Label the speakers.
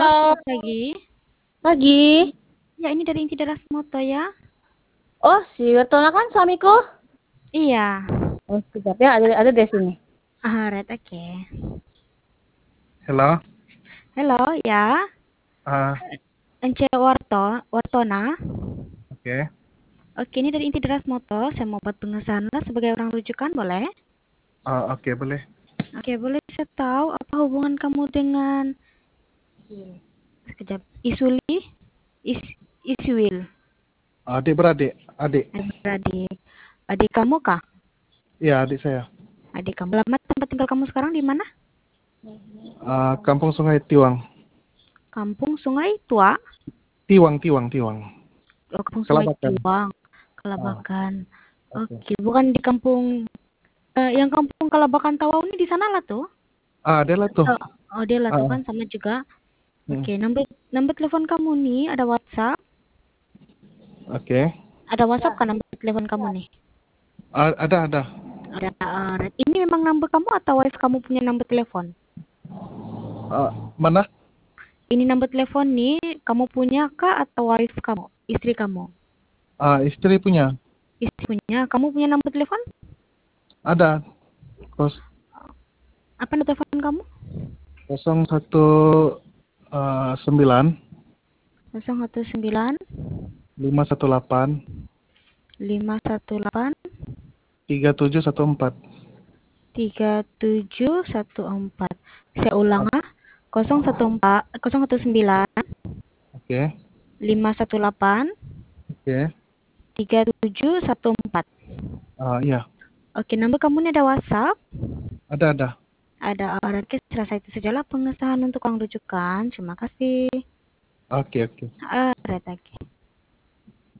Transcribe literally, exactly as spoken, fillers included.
Speaker 1: Halo,
Speaker 2: selamat pagi.
Speaker 1: pagi.
Speaker 2: Ya, ini dari Inti Deras Moto ya.
Speaker 1: Oh, si Wertono kan suamiku.
Speaker 2: Iya.
Speaker 1: Oh, sekejap ya, ada ada di sini.
Speaker 2: Ah, right, oke. Okay.
Speaker 3: Halo.
Speaker 2: Halo, ya.
Speaker 3: Uh,
Speaker 2: Ence Warto, Wartona.
Speaker 3: Oke. Okay.
Speaker 2: Oke, ini dari Inti Deras Moto. Saya mau buat pengesahan sebagai orang rujukan, boleh?
Speaker 3: Uh, Oke, okay, boleh.
Speaker 2: Oke, boleh saya tahu apa hubungan kamu dengan sekejap Isuli? Is Iswil.
Speaker 3: Adik beradik, adik.
Speaker 2: Adik beradik. Adik kamu kah?
Speaker 3: Iya, adik saya.
Speaker 2: Adik kamu. Alamat tempat tinggal kamu sekarang di mana?
Speaker 3: Uh, Kampung Sungai Tiwang.
Speaker 2: Kampung Sungai Tua.
Speaker 3: Tiwang, Tiwang, Tiwang.
Speaker 2: Oh, Kampung Sungai
Speaker 3: Kelabakan.
Speaker 2: Tiwang. Kelabakan.
Speaker 3: Uh,
Speaker 2: Oke, okay. Bukan di kampung uh, yang kampung Kelabakan Tawau ini di sana lah tuh.
Speaker 3: Ah, dia lah tuh.
Speaker 2: Oh, oh dia lah tuh
Speaker 3: uh,
Speaker 2: kan sama juga.
Speaker 3: hmm.
Speaker 2: Oke, okay. nomor nomor telepon kamu nih ada WhatsApp.
Speaker 3: Oke. Okay.
Speaker 2: Ada WhatsApp kan nomor telepon kamu nih?
Speaker 3: Uh, ada, ada.
Speaker 2: Ada. Uh, ini memang nomor kamu atau wife kamu punya nomor telepon?
Speaker 3: Uh, mana?
Speaker 2: Ini nomor telepon nih kamu punya kah atau wife kamu, istri kamu?
Speaker 3: Uh, istri punya.
Speaker 2: Istri punya. Kamu punya nomor telepon?
Speaker 3: Ada. Kos.
Speaker 2: Apa nomor telepon kamu?
Speaker 3: Kosong satu sembilan.
Speaker 2: Kosong satu sembilan.
Speaker 3: Lima satu delapan.
Speaker 2: Lima satu delapan.
Speaker 3: Tiga tujuh satu empat.
Speaker 2: Tiga tujuh satu empat. Saya ulang ah. Kosong satu empat. Kosong satu sembilan.
Speaker 3: Oke.
Speaker 2: Lima satu delapan.
Speaker 3: Oke.
Speaker 2: Tiga tujuh satu empat.
Speaker 3: Ah iya.
Speaker 2: Oke, nomor kamu ini ada WhatsApp?
Speaker 3: Ada, ada.
Speaker 2: Ada. Oke, serasa itu sajalah pengesahan untuk uang rujukan. Terima kasih.
Speaker 3: Oke, oke.
Speaker 2: Ah, right, oke.